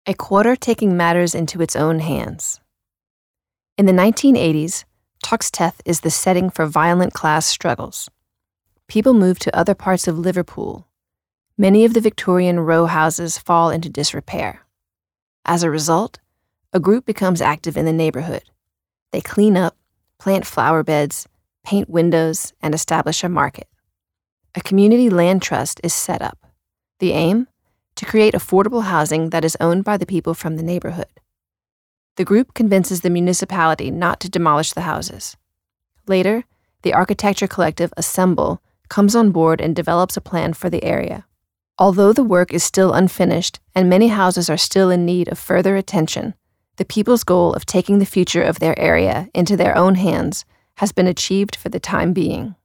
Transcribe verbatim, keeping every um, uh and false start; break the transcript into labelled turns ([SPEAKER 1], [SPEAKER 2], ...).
[SPEAKER 1] A quarter taking matters into its own hands. In the nineteen eighties, Toxteth is the setting for violent class struggles. People move to other parts of Liverpool. Many of the Victorian row houses fall into disrepair. As a result, a group becomes active in the neighborhood. They clean up, plant flower beds, paint windows, and establish a market. A community land trust is set up. The aim? To create affordable housing that is owned by the people from the neighborhood. The group convinces the municipality not to demolish the houses. Later, the architecture collective Assemble comes on board and develops a plan for the area. Although the work is still unfinished and many houses are still in need of further attention, the people's goal of taking the future of their area into their own hands has been achieved for the time being.